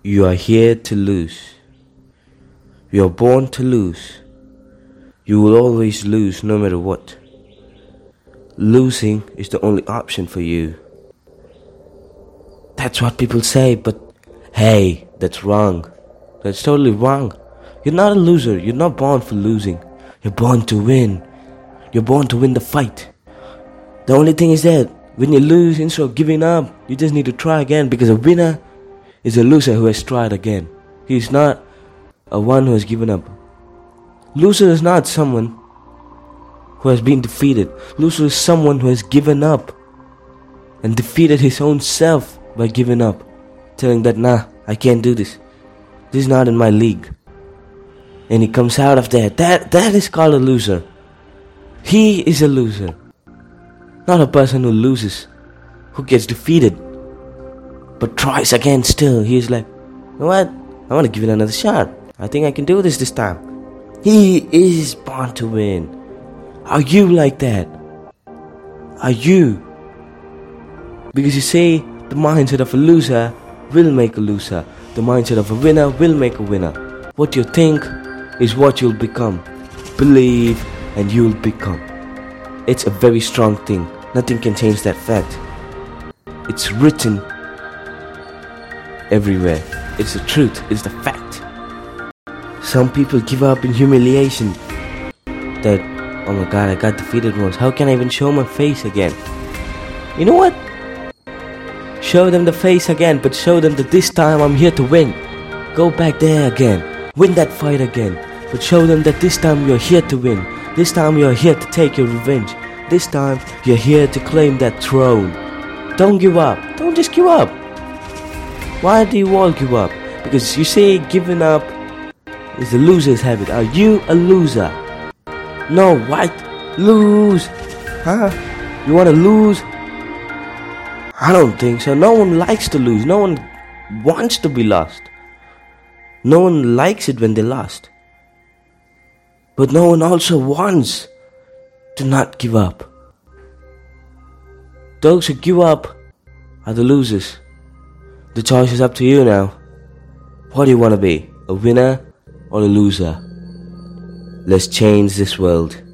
You are here to lose. You are born to lose. You will always lose no matter what. Losing is the only option for you. That's what people say, but hey, that's wrong. That's totally wrong. You're not a loser. You're not born for losing. You're born to win. You're born to win the fight. The only thing is that when you lose, instead of giving up, you just need to try again, because a winner is a loser who has tried again. He's not a one who has given up. Loser is not someone who has been defeated. Loser is someone who has given up and defeated his own self by giving up, telling that, nah, I can't do this. This is not in my league. And he comes out of that. That is called a loser. He is a loser. Not a person who loses, who gets defeated, but tries again still. He is like, you know what? I want to give it another shot. I think I can do this time. He is born to win. Are you like that? Are you? Because you say the mindset of a loser will make a loser. The mindset of a winner will make a winner. What you think is what you'll become. Believe and you'll become. It's a very strong thing. Nothing can change that fact. It's written everywhere. It's the truth. It's the fact. Some people give up in humiliation. That, oh my god, I got defeated once. How can I even show my face again? You know what? Show them the face again, but show them that this time I'm here to win. Go back there again. Win that fight again. But show them that this time you're here to win. This time you're here to take your revenge. This time you're here to claim that throne. Don't give up. Don't just give up. Why do you all give up? Because you say giving up is a loser's habit. Are you a loser? No, what? Lose? Huh? You want to lose? I don't think so. No one likes to lose. No one wants to be lost. No one likes it when they lost. But no one also wants to not give up. Those who give up are the losers. The choice is up to you now. What do you want to be? A winner or a loser? Let's change this world.